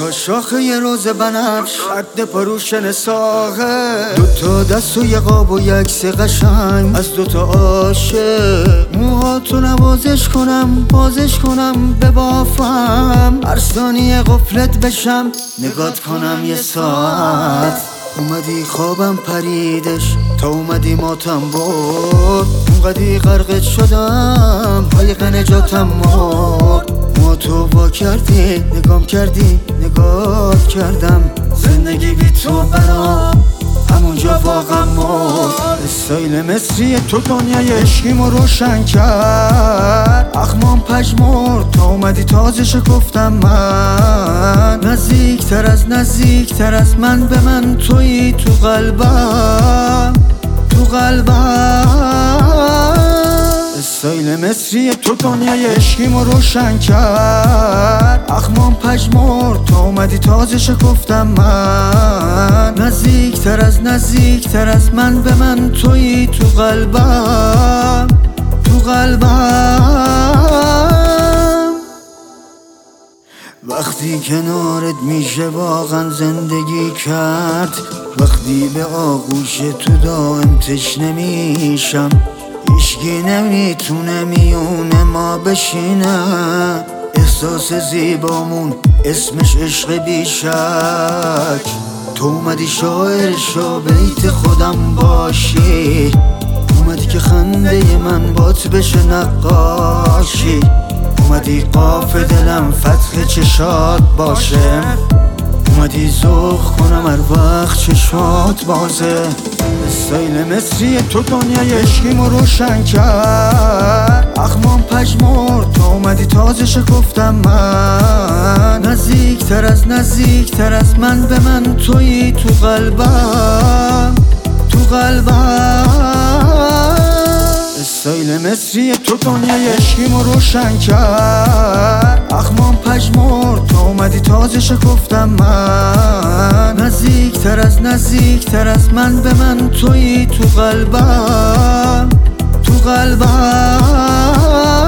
دوتا شاخه یه روز بنفش رد پروشن ساقه، دوتا دست و یه قاب و یک سی قشنگ از دوتا عاشق. موهاتو نوازش کنم بازش کنم به بافم، هر ثانیه غفلت بشم نگات کنم یه ساعت. اومدی خوابم پریدش تا اومدی ماتم برد، اونقدی غرقت شدم قایق نجاتم مرد. ما تو وا کردی نگام کردی نگات کردم، زندگی بی تو برام همونجا واقعا مرد. استایل مصری تو دنیای عشقیمو روشن کرد، اخمام پژمرد تا اومدی تازه شکفتم من. نزدیکتر از من به من تویی تو قلبم تو قلبم. استایل مصری تو دنیای عشقیمو روشن کرد، اخمام پژمرد تا اومدی تازه شکفتم من. نزدیکتر از من به من تویی تو قلبم تو قلبم. وقتی کنارت میشه واقعا زندگی کرد، وقتی به آغوش تو دائم تشنه میشم، هیچکی نمیتونه میونه ما بشینه. احساس زیبامون اسمش عشق بیشک، تو اومدی شاعر شو بیت خودم باشی، اومدی که خنده من بات بشه نقاشی، اومدی قاف دلم فتح چشات باشه، اومدی ذوق کنم هر وقت چشات بازه. استایل مصری تو دنیای عشقیمو روشن کرد، اخمام پژمرد تا اومدی تازه شکفتم من. نزدیکتر از من به من تویی تو قلبم تو قلبم. استایل مصری تو دنیای عشقیمو روشن کرد، اخمام پژمرد تا اومدی تازه شکفتم من. نزدیکتر از من به من تویی تو قلبم تو قلبم.